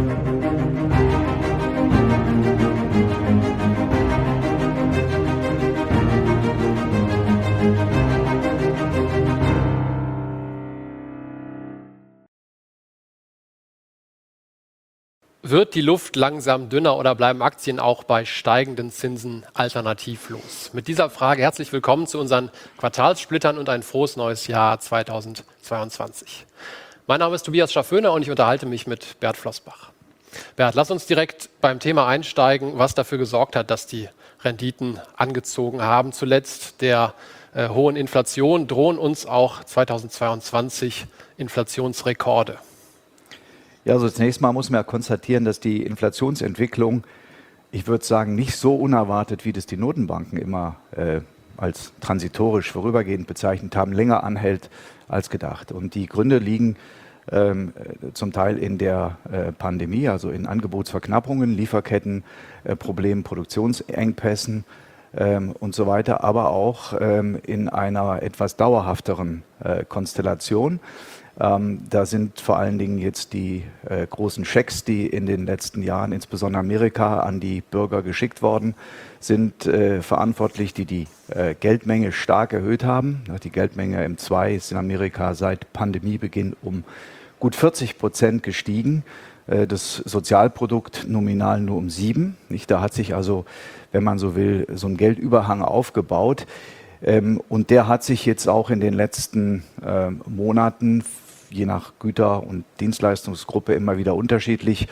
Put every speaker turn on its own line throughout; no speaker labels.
Wird die Luft langsam dünner oder bleiben Aktien auch bei steigenden Zinsen alternativlos? Mit dieser Frage herzlich willkommen zu unseren Quartalssplittern und ein frohes neues Jahr 2022. Mein Name ist Tobias Schafföner und ich unterhalte mich mit Bert Flossbach. Bert, lass uns direkt beim Thema einsteigen, was dafür gesorgt hat, dass die Renditen angezogen haben. Zuletzt der hohen Inflation drohen uns auch 2022 Inflationsrekorde.
Ja, also zunächst mal muss man ja konstatieren, dass die Inflationsentwicklung, ich würde sagen, nicht so unerwartet, wie das die Notenbanken immer als transitorisch vorübergehend bezeichnet haben, länger anhält als gedacht. Und die Gründe liegen zum Teil in der Pandemie, also in Angebotsverknappungen, Lieferketten, Problemen, Produktionsengpässen und so weiter, aber auch in einer etwas dauerhafteren Konstellation. Da sind vor allen Dingen jetzt die großen Schecks, die in den letzten Jahren, insbesondere Amerika, an die Bürger geschickt worden sind, verantwortlich, die die Geldmenge stark erhöht haben. Die Geldmenge M2 ist in Amerika seit Pandemiebeginn um gut 40% gestiegen. Das Sozialprodukt nominal nur um 7%. Da hat sich also, wenn man so will, so ein Geldüberhang aufgebaut. Und der hat sich jetzt auch in den letzten Monaten, je nach Güter- und Dienstleistungsgruppe, immer wieder unterschiedlich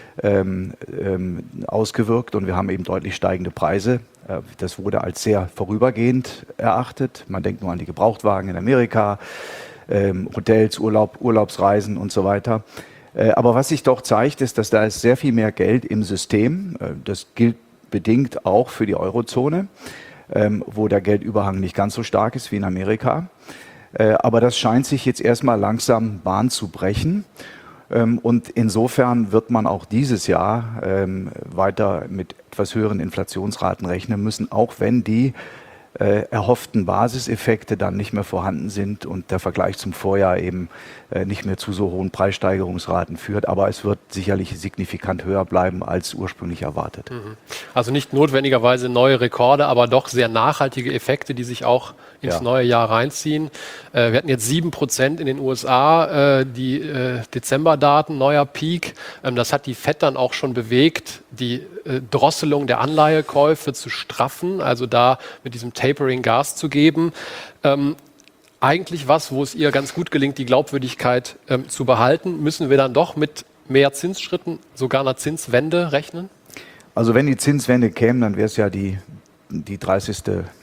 ausgewirkt. Und wir haben eben deutlich steigende Preise. Das wurde als sehr vorübergehend erachtet. Man denkt nur an die Gebrauchtwagen in Amerika, Hotels, Urlaubsreisen und so weiter. Aber was sich doch zeigt, ist, dass da ist sehr viel mehr Geld im System. Das gilt bedingt auch für die Eurozone, wo der Geldüberhang nicht ganz so stark ist wie in Amerika. Aber das scheint sich jetzt erstmal langsam Bahn zu brechen. Und insofern wird man auch dieses Jahr weiter mit etwas höheren Inflationsraten rechnen müssen, auch wenn die erhofften Basiseffekte dann nicht mehr vorhanden sind und der Vergleich zum Vorjahr eben nicht mehr zu so hohen Preissteigerungsraten führt. Aber es wird sicherlich signifikant höher bleiben als ursprünglich erwartet.
Also nicht notwendigerweise neue Rekorde, aber doch sehr nachhaltige Effekte, die sich auch ins neue Jahr reinziehen. Wir hatten jetzt 7% in den USA, die Dezemberdaten, neuer Peak. Das hat die FED dann auch schon bewegt, die Drosselung der Anleihekäufe zu straffen, also da mit diesem Tapering Gas zu geben. Eigentlich was, wo es ihr ganz gut gelingt, die Glaubwürdigkeit zu behalten. Müssen wir dann doch mit mehr Zinsschritten, sogar einer Zinswende rechnen?
Also wenn die Zinswende käme, dann wäre es ja die 30.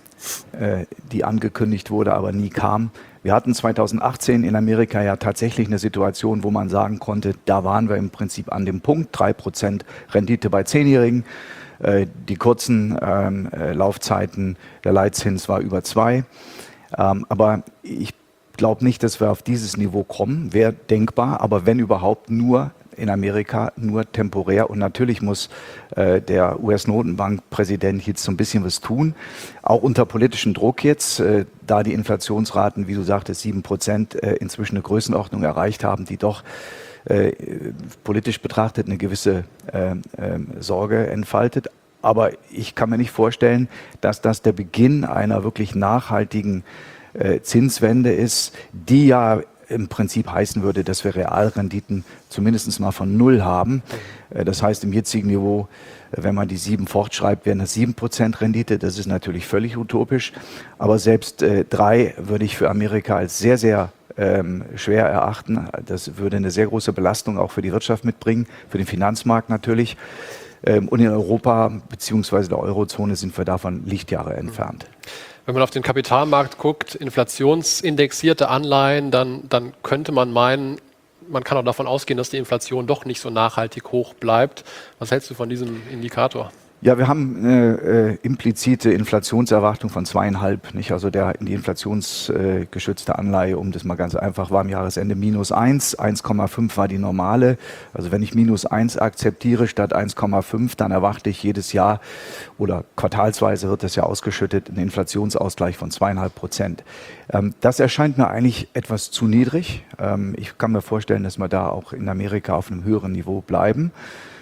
Die angekündigt wurde, aber nie kam. Wir hatten 2018 in Amerika ja tatsächlich eine Situation, wo man sagen konnte, da waren wir im Prinzip an dem Punkt, 3% Rendite bei 10-Jährigen. Die kurzen Laufzeiten, der Leitzins war über 2. Aber ich glaube nicht, dass wir auf dieses Niveau kommen. Wäre denkbar, aber wenn überhaupt nur in Amerika, nur temporär. Und natürlich muss der US-Notenbankpräsident jetzt so ein bisschen was tun, auch unter politischem Druck jetzt, da die Inflationsraten, wie du sagtest, 7% inzwischen eine Größenordnung erreicht haben, die doch politisch betrachtet eine gewisse Sorge entfaltet. Aber ich kann mir nicht vorstellen, dass das der Beginn einer wirklich nachhaltigen Zinswende ist, die ja im Prinzip heißen würde, dass wir Realrenditen zumindest mal von 0 haben. Das heißt, im jetzigen Niveau, wenn man die 7 fortschreibt, wären das 7% Rendite. Das ist natürlich völlig utopisch. Aber selbst 3 würde ich für Amerika als sehr, sehr schwer erachten. Das würde eine sehr große Belastung auch für die Wirtschaft mitbringen, für den Finanzmarkt natürlich. Und in Europa bzw. der Eurozone sind wir davon Lichtjahre entfernt.
Wenn man auf den Kapitalmarkt guckt, inflationsindexierte Anleihen, dann könnte man meinen, man kann auch davon ausgehen, dass die Inflation doch nicht so nachhaltig hoch bleibt. Was hältst du von diesem Indikator?
Ja, wir haben eine implizite Inflationserwartung von 2,5, nicht? Also die inflationsgeschützte Anleihe, um das mal ganz einfach, war am Jahresende -1, 1,5 war die normale. Also wenn ich -1 akzeptiere statt 1,5, dann erwarte ich jedes Jahr oder quartalsweise wird das ja ausgeschüttet, einen Inflationsausgleich von 2,5%. Das erscheint mir eigentlich etwas zu niedrig. Ich kann mir vorstellen, dass wir da auch in Amerika auf einem höheren Niveau bleiben.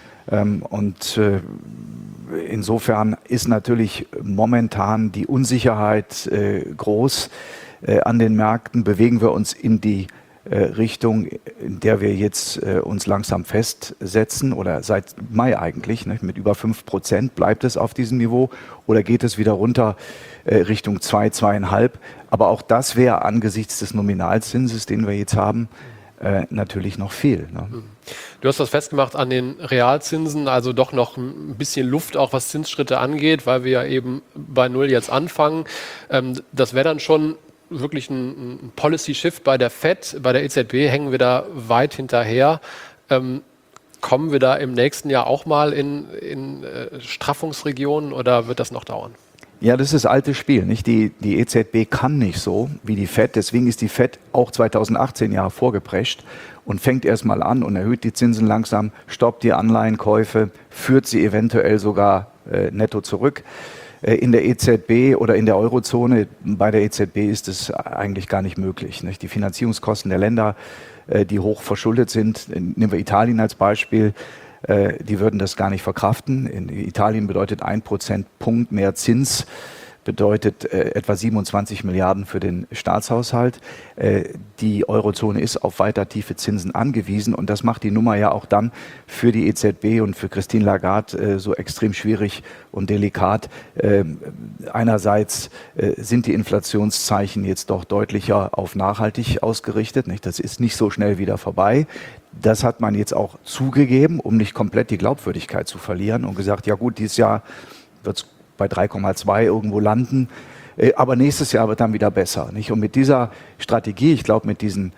Insofern ist natürlich momentan die Unsicherheit groß an den Märkten. Bewegen wir uns in die Richtung, in der wir jetzt uns langsam festsetzen oder seit Mai eigentlich, ne, mit über 5% bleibt es auf diesem Niveau oder geht es wieder runter Richtung 2, 2,5? Aber auch das wäre angesichts des Nominalzinses, den wir jetzt haben, natürlich noch viel. Ne?
Du hast das festgemacht an den Realzinsen, also doch noch ein bisschen Luft, auch was Zinsschritte angeht, weil wir ja eben bei Null jetzt anfangen. Das wäre dann schon wirklich ein Policy-Shift bei der FED. Bei der EZB hängen wir da weit hinterher. Kommen wir da im nächsten Jahr auch mal in Straffungsregionen oder wird das noch dauern?
Ja, das ist das alte Spiel, nicht? Die EZB kann nicht so wie die FED, deswegen ist die FED auch 2018 ja vorgeprescht und fängt erstmal an und erhöht die Zinsen langsam, stoppt die Anleihenkäufe, führt sie eventuell sogar netto zurück. In der EZB oder in der Eurozone, bei der EZB ist es eigentlich gar nicht möglich, nicht? Die Finanzierungskosten der Länder, die hoch verschuldet sind, nehmen wir Italien als Beispiel, die würden das gar nicht verkraften. In Italien bedeutet 1 Prozentpunkt mehr Zins, bedeutet etwa 27 Milliarden für den Staatshaushalt. Die Eurozone ist auf weiter tiefe Zinsen angewiesen und das macht die Nummer ja auch dann für die EZB und für Christine Lagarde so extrem schwierig und delikat. Einerseits sind die Inflationszeichen jetzt doch deutlicher auf nachhaltig ausgerichtet, nicht? Das ist nicht so schnell wieder vorbei. Das hat man jetzt auch zugegeben, um nicht komplett die Glaubwürdigkeit zu verlieren und gesagt, ja gut, dieses Jahr wird es bei 3,2 irgendwo landen, aber nächstes Jahr wird dann wieder besser, nicht? Und mit dieser Strategie, ich glaube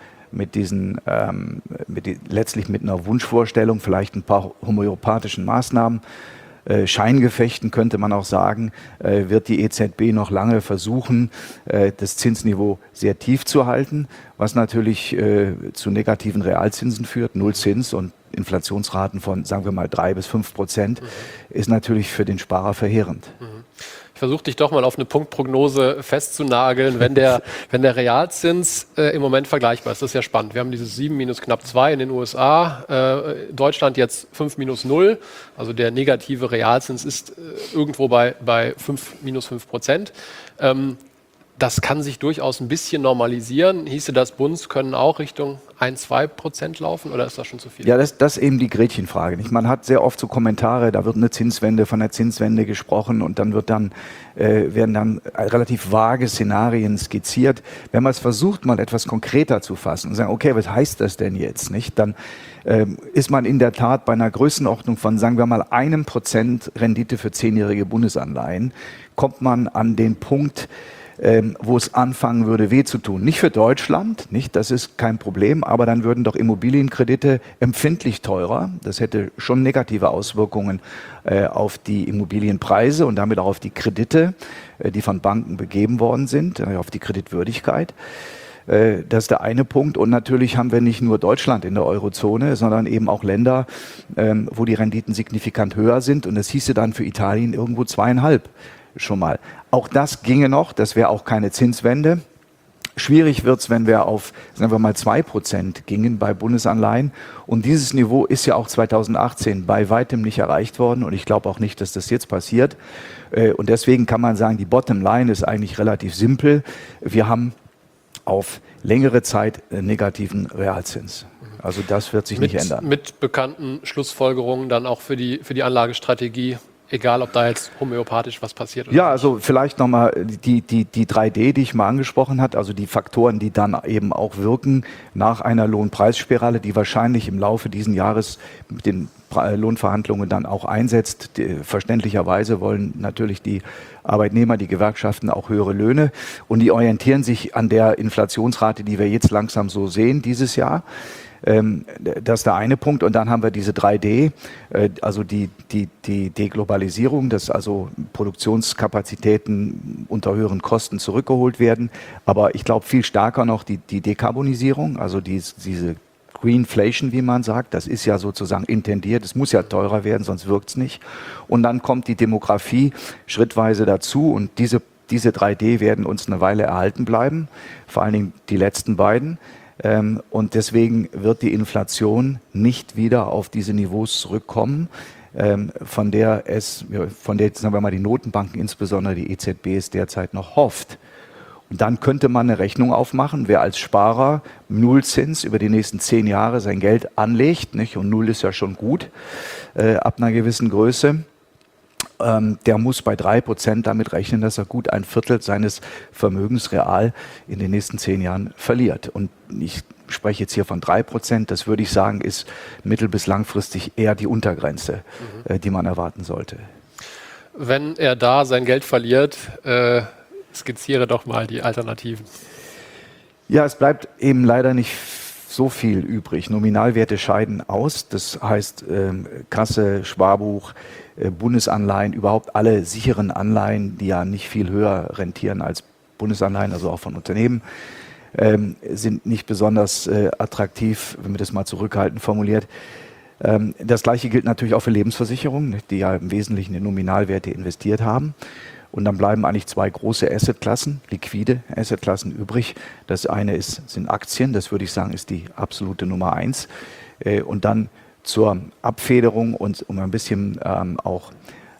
letztlich mit einer Wunschvorstellung, vielleicht ein paar homöopathischen Maßnahmen, Scheingefechten könnte man auch sagen, wird die EZB noch lange versuchen, das Zinsniveau sehr tief zu halten, was natürlich zu negativen Realzinsen führt. Nullzins und Inflationsraten von, sagen wir mal, 3-5% ist natürlich für den Sparer verheerend.
Ich versuche dich doch mal auf eine Punktprognose festzunageln. Wenn der Realzins im Moment vergleichbar ist, das ist ja spannend. Wir haben dieses 7 minus knapp 2 in den USA, Deutschland jetzt 5 minus 0. Also der negative Realzins ist irgendwo bei 5 minus 5%. Das kann sich durchaus ein bisschen normalisieren. Hieße das, Bunds können auch Richtung 1-2% laufen oder ist das schon zu viel?
Ja, das ist eben die Gretchenfrage. Nicht? Man hat sehr oft so Kommentare, da wird eine Zinswende, von der Zinswende gesprochen und dann werden dann relativ vage Szenarien skizziert. Wenn man es versucht, mal etwas konkreter zu fassen und sagen, okay, was heißt das denn jetzt? Nicht? Dann ist man in der Tat bei einer Größenordnung von, sagen wir mal, 1% Rendite für 10-jährige Bundesanleihen, kommt man an den Punkt, wo es anfangen würde, weh zu tun. Nicht für Deutschland, nicht, das ist kein Problem, aber dann würden doch Immobilienkredite empfindlich teurer. Das hätte schon negative Auswirkungen auf die Immobilienpreise und damit auch auf die Kredite, die von Banken begeben worden sind, auf die Kreditwürdigkeit. Das ist der eine Punkt. Und natürlich haben wir nicht nur Deutschland in der Eurozone, sondern eben auch Länder, wo die Renditen signifikant höher sind. Und das hieße dann für Italien irgendwo 2,5 schon mal. Auch das ginge noch, das wäre auch keine Zinswende. Schwierig wird es, wenn wir auf, sagen wir mal, 2% gingen bei Bundesanleihen. Und dieses Niveau ist ja auch 2018 bei weitem nicht erreicht worden. Und ich glaube auch nicht, dass das jetzt passiert. Und deswegen kann man sagen, die Bottomline ist eigentlich relativ simpel. Wir haben auf längere Zeit negativen Realzins. Also das wird sich nicht ändern.
Mit bekannten Schlussfolgerungen dann auch für die Anlagestrategie. Egal, ob da jetzt homöopathisch was passiert oder
ja, also vielleicht nochmal die 3D, die ich mal angesprochen habe, also die Faktoren, die dann eben auch wirken nach einer Lohnpreisspirale, die wahrscheinlich im Laufe dieses Jahres mit den Lohnverhandlungen dann auch einsetzt. Verständlicherweise wollen natürlich die Arbeitnehmer, die Gewerkschaften auch höhere Löhne und die orientieren sich an der Inflationsrate, die wir jetzt langsam so sehen dieses Jahr. Das ist der eine Punkt. Und dann haben wir diese 3D, also die Deglobalisierung, dass also Produktionskapazitäten unter höheren Kosten zurückgeholt werden. Aber ich glaube viel stärker noch die Dekarbonisierung, also diese Greenflation, wie man sagt, das ist ja sozusagen intendiert, es muss ja teurer werden, sonst wirkt es nicht. Und dann kommt die Demografie schrittweise dazu und diese 3D werden uns eine Weile erhalten bleiben, vor allen Dingen die letzten beiden. Und deswegen wird die Inflation nicht wieder auf diese Niveaus zurückkommen, von der sagen wir mal, die Notenbanken, insbesondere die EZB, es derzeit noch hofft. Und dann könnte man eine Rechnung aufmachen, wer als Sparer Nullzins über die nächsten 10 Jahre sein Geld anlegt, nicht? Und Null ist ja schon gut, ab einer gewissen Größe, der muss bei 3% damit rechnen, dass er gut ein Viertel seines Vermögens real in den nächsten 10 Jahren verliert. Und ich spreche jetzt hier von 3%, das würde ich sagen, ist mittel- bis langfristig eher die Untergrenze, die man erwarten sollte.
Wenn er da sein Geld verliert, skizziere doch mal die Alternativen.
Ja, es bleibt eben leider nicht so viel übrig. Nominalwerte scheiden aus. Das heißt, Kasse, Sparbuch, Bundesanleihen, überhaupt alle sicheren Anleihen, die ja nicht viel höher rentieren als Bundesanleihen, also auch von Unternehmen, sind nicht besonders attraktiv, wenn man das mal zurückhaltend formuliert. Das Gleiche gilt natürlich auch für Lebensversicherungen, die ja im Wesentlichen in Nominalwerte investiert haben. Und dann bleiben eigentlich 2 große Assetklassen, liquide Assetklassen übrig. Das eine sind Aktien, das würde ich sagen, ist die absolute Nummer 1. Und dann zur Abfederung und um ein bisschen auch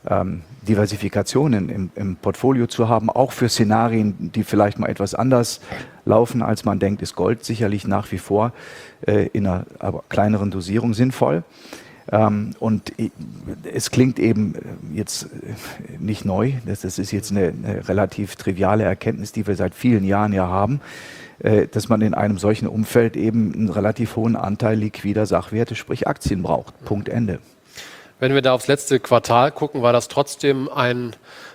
Diversifikation im Portfolio zu haben, auch für Szenarien, die vielleicht mal etwas anders laufen, als man denkt, ist Gold sicherlich nach wie vor in einer aber kleineren Dosierung sinnvoll. Und es klingt eben jetzt nicht neu, das ist jetzt eine relativ triviale Erkenntnis, die wir seit vielen Jahren ja haben, dass man in einem solchen Umfeld eben einen relativ hohen Anteil liquider Sachwerte, sprich Aktien braucht. Punkt, Ende.
Wenn wir da aufs letzte Quartal gucken, war das trotzdem ein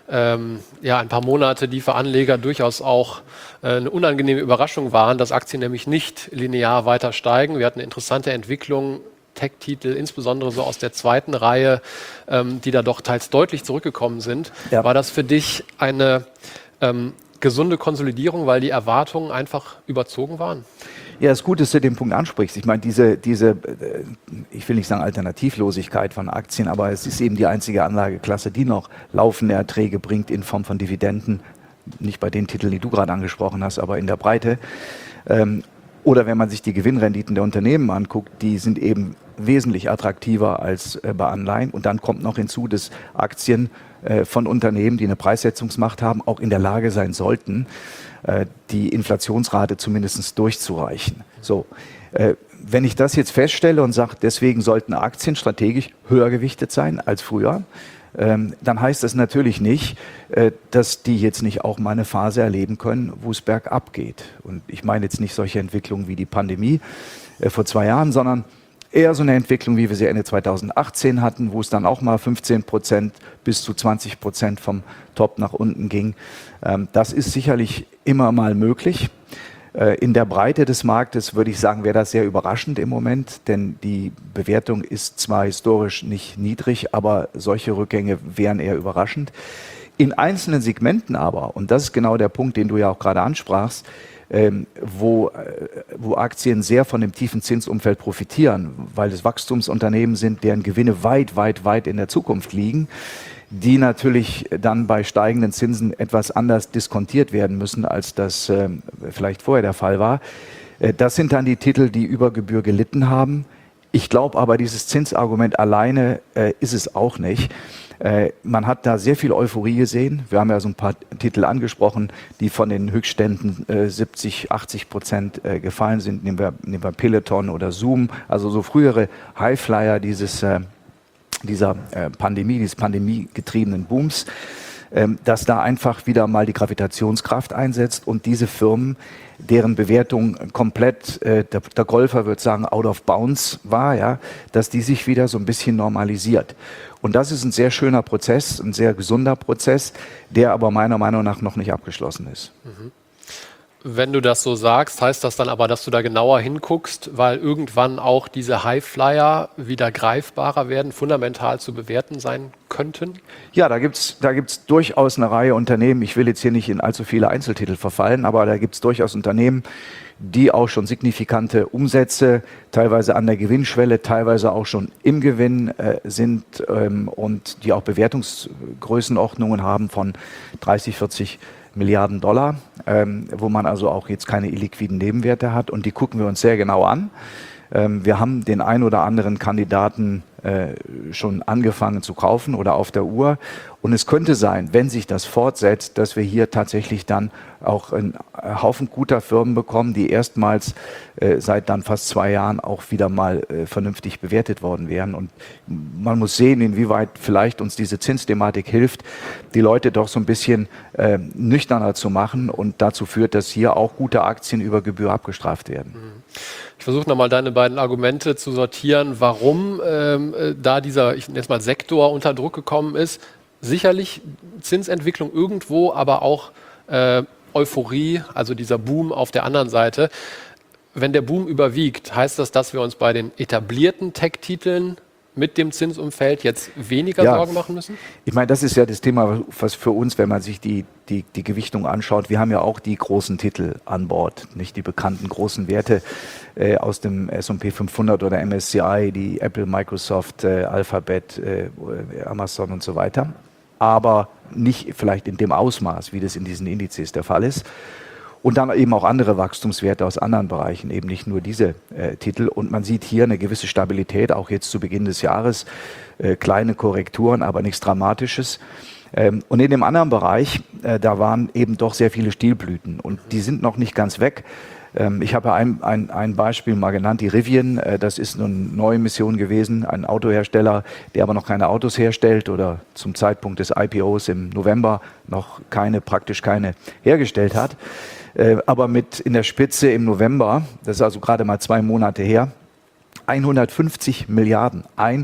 paar Monate, die für Anleger durchaus auch eine unangenehme Überraschung waren, dass Aktien nämlich nicht linear weiter steigen. Wir hatten eine interessante Entwicklung, Tech-Titel, insbesondere so aus der zweiten Reihe, die da doch teils deutlich zurückgekommen sind. Ja. War das für dich eine gesunde Konsolidierung, weil die Erwartungen einfach überzogen waren?
Ja, es ist gut, dass du den Punkt ansprichst. Ich meine, diese, ich will nicht sagen Alternativlosigkeit von Aktien, aber es ist eben die einzige Anlageklasse, die noch laufende Erträge bringt in Form von Dividenden. Nicht bei den Titeln, die du gerade angesprochen hast, aber in der Breite. Oder wenn man sich die Gewinnrenditen der Unternehmen anguckt, die sind eben wesentlich attraktiver als bei Anleihen. Und dann kommt noch hinzu, dass Aktien von Unternehmen, die eine Preissetzungsmacht haben, auch in der Lage sein sollten, die Inflationsrate zumindest durchzureichen. So, wenn ich das jetzt feststelle und sage, deswegen sollten Aktien strategisch höher gewichtet sein als früher, dann heißt das natürlich nicht, dass die jetzt nicht auch mal eine Phase erleben können, wo es bergab geht. Und ich meine jetzt nicht solche Entwicklungen wie die Pandemie vor 2 Jahren, sondern eher so eine Entwicklung, wie wir sie Ende 2018 hatten, wo es dann auch mal 15% bis zu 20% vom Top nach unten ging. Das ist sicherlich immer mal möglich. In der Breite des Marktes würde ich sagen, wäre das sehr überraschend im Moment, denn die Bewertung ist zwar historisch nicht niedrig, aber solche Rückgänge wären eher überraschend. In einzelnen Segmenten aber, und das ist genau der Punkt, den du ja auch gerade ansprachst, wo Aktien sehr von dem tiefen Zinsumfeld profitieren, weil es Wachstumsunternehmen sind, deren Gewinne weit, weit, weit in der Zukunft liegen, die natürlich dann bei steigenden Zinsen etwas anders diskontiert werden müssen, als das vielleicht vorher der Fall war. Das sind dann die Titel, die über Gebühr gelitten haben. Ich glaube aber, dieses Zinsargument alleine ist es auch nicht. Man hat da sehr viel Euphorie gesehen. Wir haben ja so ein paar Titel angesprochen, die von den Höchstständen 70-80% gefallen sind. Nehmen wir Peloton oder Zoom, also so frühere Highflyer dieser Pandemie, dieses pandemiegetriebenen Booms, dass da einfach wieder mal die Gravitationskraft einsetzt und diese Firmen, deren Bewertung komplett, der Golfer würde sagen, out of bounds war, ja, dass die sich wieder so ein bisschen normalisiert. Und das ist ein sehr schöner Prozess, ein sehr gesunder Prozess, der aber meiner Meinung nach noch nicht abgeschlossen ist.
Mhm. Wenn du das so sagst, heißt das dann aber, dass du da genauer hinguckst, weil irgendwann auch diese Highflyer wieder greifbarer werden, fundamental zu bewerten sein könnten?
Ja, da gibt's durchaus eine Reihe Unternehmen. Ich will jetzt hier nicht in allzu viele Einzeltitel verfallen, aber da gibt es durchaus Unternehmen, die auch schon signifikante Umsätze, teilweise an der Gewinnschwelle, teilweise auch schon im Gewinn sind und die auch Bewertungsgrößenordnungen haben von 30, 40 Milliarden Dollar, wo man also auch jetzt keine illiquiden Nebenwerte hat. Und die gucken wir uns sehr genau an. Wir haben den ein oder anderen Kandidaten schon angefangen zu kaufen oder auf der Uhr. Und es könnte sein, wenn sich das fortsetzt, dass wir hier tatsächlich dann auch einen Haufen guter Firmen bekommen, die erstmals seit dann fast 2 Jahren auch wieder mal vernünftig bewertet worden wären. Und man muss sehen, inwieweit vielleicht uns diese Zinsthematik hilft, die Leute doch so ein bisschen nüchterner zu machen und dazu führt, dass hier auch gute Aktien über Gebühr abgestraft werden.
Ich versuche nochmal deine beiden Argumente zu sortieren, warum da dieser, ich nenne es mal, Sektor unter Druck gekommen ist. Sicherlich Zinsentwicklung irgendwo, aber auch Euphorie, also dieser Boom auf der anderen Seite. Wenn der Boom überwiegt, heißt das, dass wir uns bei den etablierten Tech-Titeln mit dem Zinsumfeld jetzt weniger Sorgen machen müssen?
Ich meine, das ist ja das Thema, was für uns, wenn man sich die Gewichtung anschaut, wir haben ja auch die großen Titel an Bord, nicht die bekannten großen Werte aus dem S&P 500 oder MSCI, die Apple, Microsoft, Alphabet, Amazon und so weiter, aber nicht vielleicht in dem Ausmaß, wie das in diesen Indizes der Fall ist. Und dann eben auch andere Wachstumswerte aus anderen Bereichen, eben nicht nur diese Titel. Und man sieht hier eine gewisse Stabilität, auch jetzt zu Beginn des Jahres. Kleine Korrekturen, aber nichts Dramatisches. Und in dem anderen Bereich, da waren eben doch sehr viele Stilblüten. Und die sind noch nicht ganz weg. Ich habe ein Beispiel mal genannt, die Rivian. Das ist eine neue Mission gewesen, ein Autohersteller, der aber noch keine Autos herstellt oder zum Zeitpunkt des IPOs im November noch praktisch keine hergestellt hat. Aber mit in der Spitze im November, das ist also gerade mal 2 Monate her, 150 Milliarden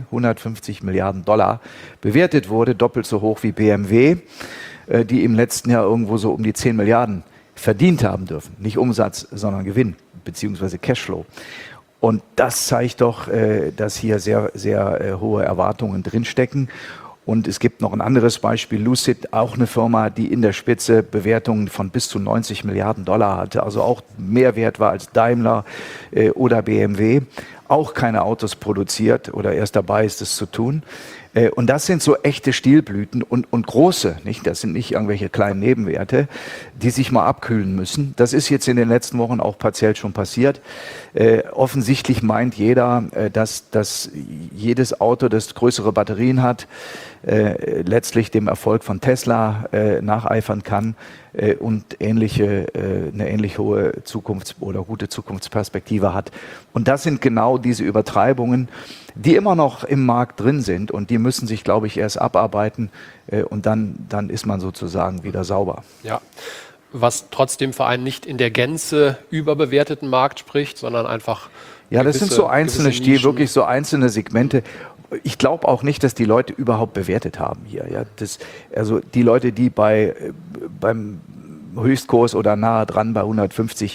Dollar bewertet wurde, doppelt so hoch wie BMW, die im letzten Jahr irgendwo so um die 10 Milliarden verdient haben dürfen. Nicht Umsatz, sondern Gewinn, beziehungsweise Cashflow. Und das zeigt doch, dass hier sehr, sehr hohe Erwartungen drinstecken. Und es gibt noch ein anderes Beispiel, Lucid, auch eine Firma, die in der Spitze Bewertungen von bis zu 90 Milliarden Dollar hatte, also auch mehr wert war als Daimler oder BMW, auch keine Autos produziert oder erst dabei ist, es zu tun. Und das sind so echte Stilblüten und große, nicht? Das sind nicht irgendwelche kleinen Nebenwerte, die sich mal abkühlen müssen. Das ist jetzt in den letzten Wochen auch partiell schon passiert. Offensichtlich meint jeder, dass jedes Auto, das größere Batterien hat, letztlich dem Erfolg von Tesla nacheifern kann und eine ähnlich hohe oder gute Zukunftsperspektive hat. Und das sind genau diese Übertreibungen, die immer noch im Markt drin sind und die müssen sich, glaube ich, erst abarbeiten und dann ist man sozusagen wieder sauber.
Ja, was trotzdem für einen nicht in der Gänze überbewerteten Markt spricht, sondern einfach
das sind so einzelne wirklich so einzelne Segmente. Ich glaube auch nicht, dass die Leute überhaupt bewertet haben hier. Ja, also die Leute, die beim Höchstkurs oder nahe dran bei 150,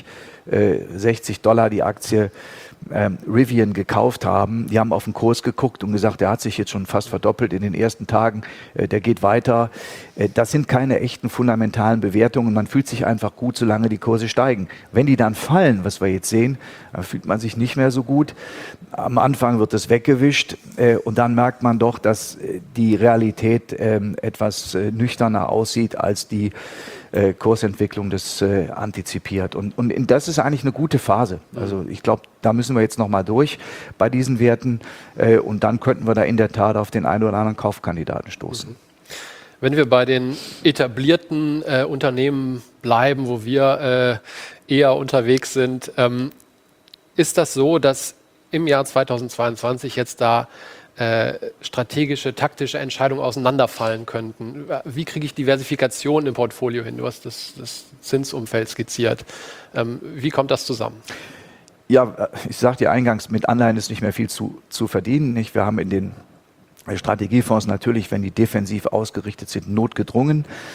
60 Dollar die Aktie Rivian gekauft haben, die haben auf den Kurs geguckt und gesagt, der hat sich jetzt schon fast verdoppelt in den ersten Tagen, der geht weiter. Das sind keine echten fundamentalen Bewertungen. Man fühlt sich einfach gut, solange die Kurse steigen. Wenn die dann fallen, was wir jetzt sehen, dann fühlt man sich nicht mehr so gut. Am Anfang wird es weggewischt und dann merkt man doch, dass die Realität etwas nüchterner aussieht, als die Kursentwicklung das antizipiert. Und das ist eigentlich eine gute Phase. Also ich glaube, da müssen wir jetzt nochmal durch bei diesen Werten und dann könnten wir da in der Tat auf den einen oder anderen Kaufkandidaten stoßen.
Wenn wir bei den etablierten Unternehmen bleiben, wo wir eher unterwegs sind, ist das so, dass im Jahr 2022 jetzt da strategische, taktische Entscheidungen auseinanderfallen könnten? Wie kriege ich Diversifikation im Portfolio hin? Du hast das Zinsumfeld skizziert. Wie kommt das zusammen?
Ja, ich sagte ja eingangs, mit Anleihen ist nicht mehr viel zu verdienen. Nicht? Wir haben in den Strategiefonds natürlich, wenn die defensiv ausgerichtet sind, notgedrungen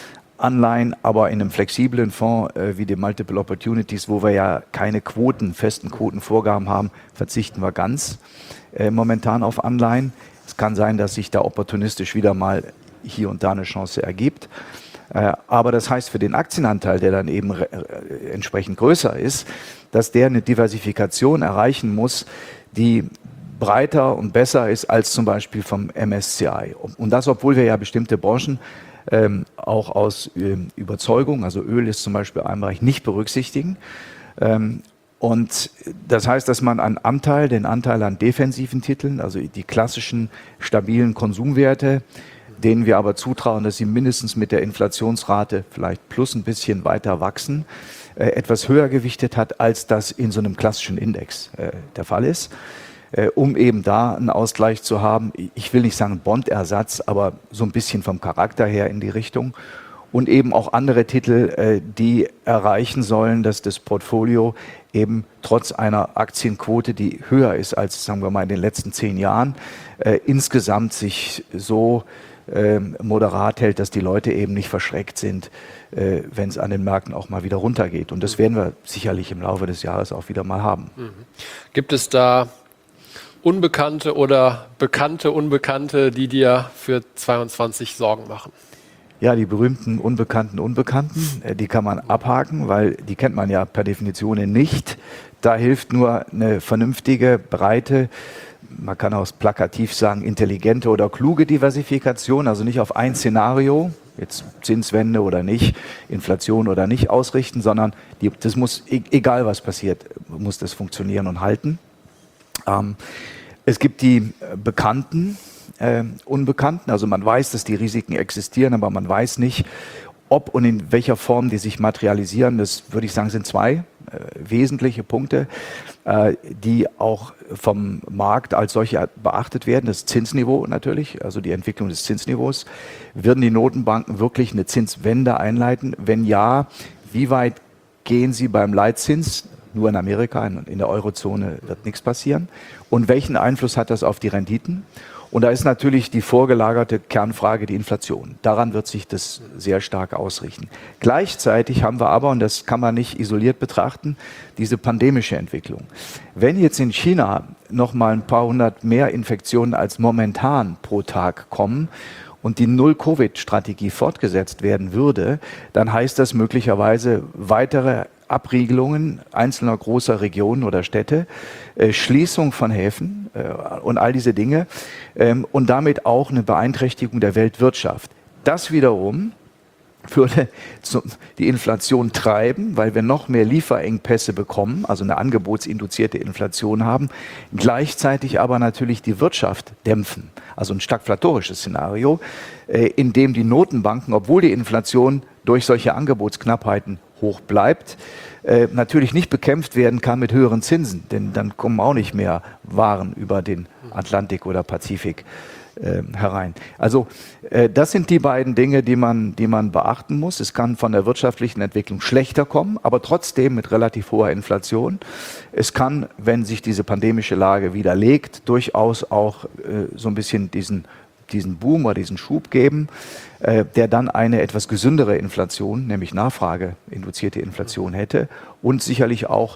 Anleihen, aber in einem flexiblen Fonds wie dem Multiple Opportunities, wo wir ja keine festen Quotenvorgaben haben, verzichten wir ganz momentan auf Anleihen. Es kann sein, dass sich da opportunistisch wieder mal hier und da eine Chance ergibt. Aber das heißt für den Aktienanteil, der dann eben entsprechend größer ist, dass der eine Diversifikation erreichen muss, die breiter und besser ist als zum Beispiel vom MSCI. Und das, obwohl wir ja bestimmte Branchen auch aus Überzeugung, also Öl ist zum Beispiel ein Bereich, nicht berücksichtigen. Und das heißt, dass man den Anteil an defensiven Titeln, also die klassischen stabilen Konsumwerte, denen wir aber zutrauen, dass sie mindestens mit der Inflationsrate vielleicht plus ein bisschen weiter wachsen, etwas höher gewichtet hat, als das in so einem klassischen Index der Fall ist, um eben da einen Ausgleich zu haben. Ich will nicht sagen Bondersatz, aber so ein bisschen vom Charakter her in die Richtung. Und eben auch andere Titel, die erreichen sollen, dass das Portfolio eben trotz einer Aktienquote, die höher ist als, sagen wir mal, in den letzten 10 Jahren, insgesamt sich so moderat hält, dass die Leute eben nicht verschreckt sind, wenn es an den Märkten auch mal wieder runtergeht. Und das werden wir sicherlich im Laufe des Jahres auch wieder mal haben.
Gibt es da Unbekannte oder bekannte Unbekannte, die dir für 22 Sorgen machen?
Ja, die berühmten Unbekannten, die kann man abhaken, weil die kennt man ja per Definition nicht. Da hilft nur eine vernünftige, breite, man kann auch plakativ sagen, intelligente oder kluge Diversifikation, also nicht auf ein Szenario, jetzt Zinswende oder nicht, Inflation oder nicht ausrichten, sondern das muss, egal was passiert, muss das funktionieren und halten. Es gibt die bekannten Unbekannten, also man weiß, dass die Risiken existieren, aber man weiß nicht, ob und in welcher Form die sich materialisieren. Das würde ich sagen, sind 2 wesentliche Punkte, die auch vom Markt als solche beachtet werden. Das Zinsniveau natürlich, also die Entwicklung des Zinsniveaus. Werden die Notenbanken wirklich eine Zinswende einleiten? Wenn ja, wie weit gehen sie beim Leitzins? Nur in Amerika, in der Eurozone wird nichts passieren. Und welchen Einfluss hat das auf die Renditen? Und da ist natürlich die vorgelagerte Kernfrage die Inflation. Daran wird sich das sehr stark ausrichten. Gleichzeitig haben wir aber, und das kann man nicht isoliert betrachten, diese pandemische Entwicklung. Wenn jetzt in China noch mal ein paar hundert mehr Infektionen als momentan pro Tag kommen und die Null-Covid-Strategie fortgesetzt werden würde, dann heißt das möglicherweise weitere Abriegelungen einzelner großer Regionen oder Städte, Schließung von Häfen und all diese Dinge und damit auch eine Beeinträchtigung der Weltwirtschaft. Das wiederum würde die Inflation treiben, weil wir noch mehr Lieferengpässe bekommen, also eine angebotsinduzierte Inflation haben, gleichzeitig aber natürlich die Wirtschaft dämpfen. Also ein stagflatorisches Szenario, in dem die Notenbanken, obwohl die Inflation durch solche Angebotsknappheiten hoch bleibt, natürlich nicht bekämpft werden kann mit höheren Zinsen, denn dann kommen auch nicht mehr Waren über den Atlantik oder Pazifik herein. Also das sind die beiden Dinge, die man beachten muss. Es kann von der wirtschaftlichen Entwicklung schlechter kommen, aber trotzdem mit relativ hoher Inflation. Es kann, wenn sich diese pandemische Lage widerlegt, durchaus auch so ein bisschen diesen Boom oder diesen Schub geben, der dann eine etwas gesündere Inflation, nämlich nachfrageinduzierte Inflation hätte und sicherlich auch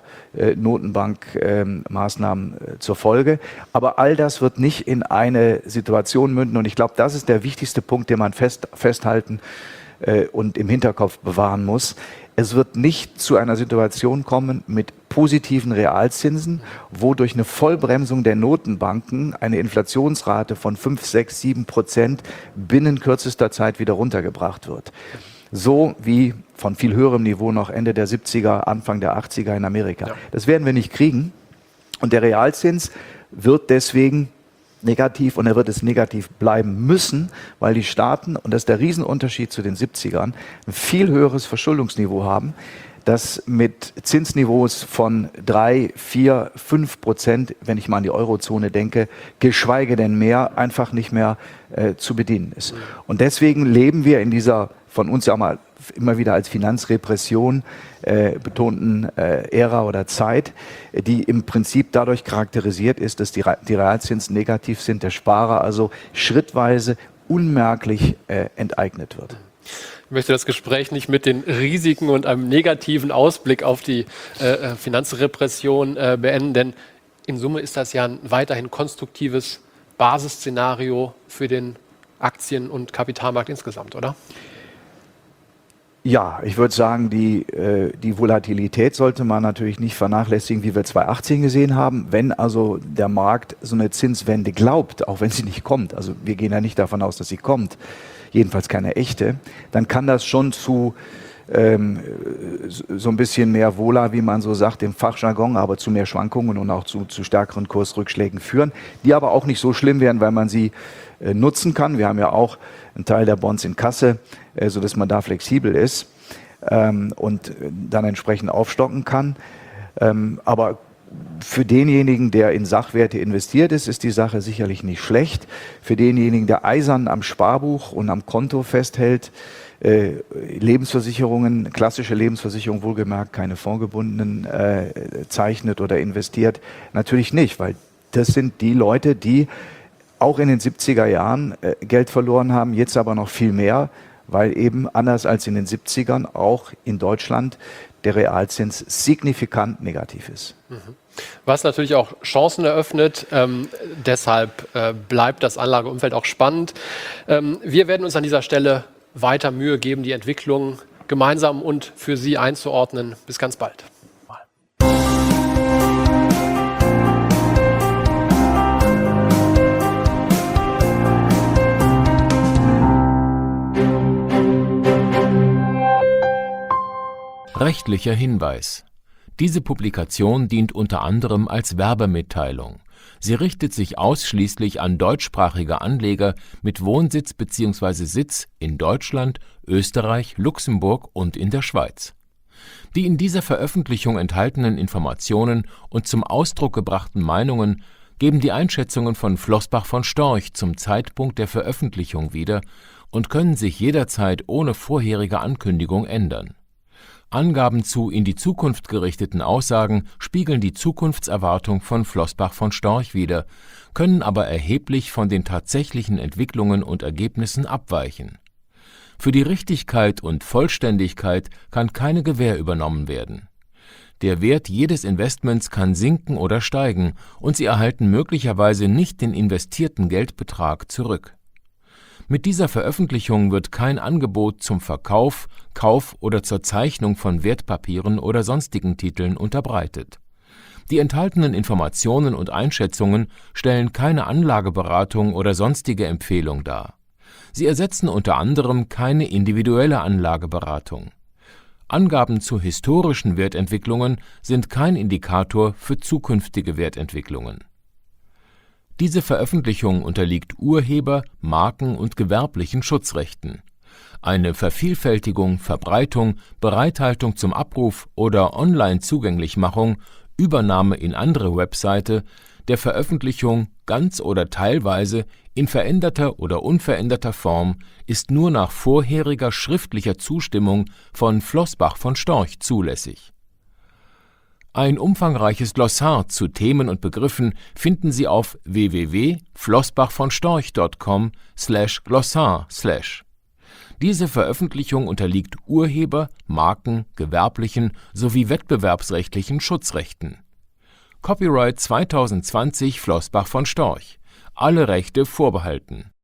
Notenbankmaßnahmen zur Folge. Aber all das wird nicht in eine Situation münden und ich glaube, das ist der wichtigste Punkt, den man festhalten und im Hinterkopf bewahren muss. Es wird nicht zu einer Situation kommen mit positiven Realzinsen, wo durch eine Vollbremsung der Notenbanken eine Inflationsrate von 5, 6, 7% binnen kürzester Zeit wieder runtergebracht wird. So wie von viel höherem Niveau noch Ende der 70er, Anfang der 80er in Amerika. Ja. Das werden wir nicht kriegen. Und der Realzins wird deswegen negativ und er wird es negativ bleiben müssen, weil die Staaten, und das ist der Riesenunterschied zu den 70ern, ein viel höheres Verschuldungsniveau haben, das mit Zinsniveaus von 3, 4, 5%, wenn ich mal an die Eurozone denke, geschweige denn mehr, einfach nicht mehr zu bedienen ist. Und deswegen leben wir in dieser von uns ja mal immer wieder als Finanzrepression betonten Ära oder Zeit, die im Prinzip dadurch charakterisiert ist, dass die Realzinsen negativ sind, der Sparer also schrittweise unmerklich enteignet wird.
Ich möchte das Gespräch nicht mit den Risiken und einem negativen Ausblick auf die Finanzrepression beenden, denn in Summe ist das ja ein weiterhin konstruktives Basisszenario für den Aktien- und Kapitalmarkt insgesamt, oder?
Ja, ich würde sagen, die Volatilität sollte man natürlich nicht vernachlässigen, wie wir 2018 gesehen haben. Wenn also der Markt so eine Zinswende glaubt, auch wenn sie nicht kommt, also wir gehen ja nicht davon aus, dass sie kommt, jedenfalls keine echte, dann kann das schon zu so ein bisschen mehr Vola, wie man so sagt, im Fachjargon, aber zu mehr Schwankungen und auch zu stärkeren Kursrückschlägen führen, die aber auch nicht so schlimm werden, weil man sie nutzen kann. Wir haben ja auch einen Teil der Bonds in Kasse, sodass man da flexibel ist und dann entsprechend aufstocken kann. Aber für denjenigen, der in Sachwerte investiert ist, ist die Sache sicherlich nicht schlecht. Für denjenigen, der eisern am Sparbuch und am Konto festhält, Lebensversicherungen, klassische Lebensversicherung, wohlgemerkt keine fondgebundenen, zeichnet oder investiert, natürlich nicht, weil das sind die Leute, die auch in den 70er Jahren Geld verloren haben, jetzt aber noch viel mehr, weil eben anders als in den 70ern auch in Deutschland der Realzins signifikant negativ ist.
Was natürlich auch Chancen eröffnet, deshalb bleibt das Anlageumfeld auch spannend. Wir werden uns an dieser Stelle weiter Mühe geben, die Entwicklung gemeinsam und für Sie einzuordnen. Bis ganz bald.
Rechtlicher Hinweis. Diese Publikation dient unter anderem als Werbemitteilung. Sie richtet sich ausschließlich an deutschsprachige Anleger mit Wohnsitz bzw. Sitz in Deutschland, Österreich, Luxemburg und in der Schweiz. Die in dieser Veröffentlichung enthaltenen Informationen und zum Ausdruck gebrachten Meinungen geben die Einschätzungen von Flossbach von Storch zum Zeitpunkt der Veröffentlichung wieder und können sich jederzeit ohne vorherige Ankündigung ändern. Angaben zu in die Zukunft gerichteten Aussagen spiegeln die Zukunftserwartung von Flossbach von Storch wider, können aber erheblich von den tatsächlichen Entwicklungen und Ergebnissen abweichen. Für die Richtigkeit und Vollständigkeit kann keine Gewähr übernommen werden. Der Wert jedes Investments kann sinken oder steigen und Sie erhalten möglicherweise nicht den investierten Geldbetrag zurück. Mit dieser Veröffentlichung wird kein Angebot zum Verkauf, Kauf oder zur Zeichnung von Wertpapieren oder sonstigen Titeln unterbreitet. Die enthaltenen Informationen und Einschätzungen stellen keine Anlageberatung oder sonstige Empfehlung dar. Sie ersetzen unter anderem keine individuelle Anlageberatung. Angaben zu historischen Wertentwicklungen sind kein Indikator für zukünftige Wertentwicklungen. Diese Veröffentlichung unterliegt Urheber-, Marken- und gewerblichen Schutzrechten. Eine Vervielfältigung, Verbreitung, Bereithaltung zum Abruf oder Online-Zugänglichmachung, Übernahme in andere Webseite, der Veröffentlichung ganz oder teilweise in veränderter oder unveränderter Form ist nur nach vorheriger schriftlicher Zustimmung von Flossbach von Storch zulässig. Ein umfangreiches Glossar zu Themen und Begriffen finden Sie auf www.flossbachvonstorch.com/glossar/. Diese Veröffentlichung unterliegt Urheber-, Marken-, gewerblichen sowie wettbewerbsrechtlichen Schutzrechten. Copyright 2020 Flossbach von Storch. Alle Rechte vorbehalten.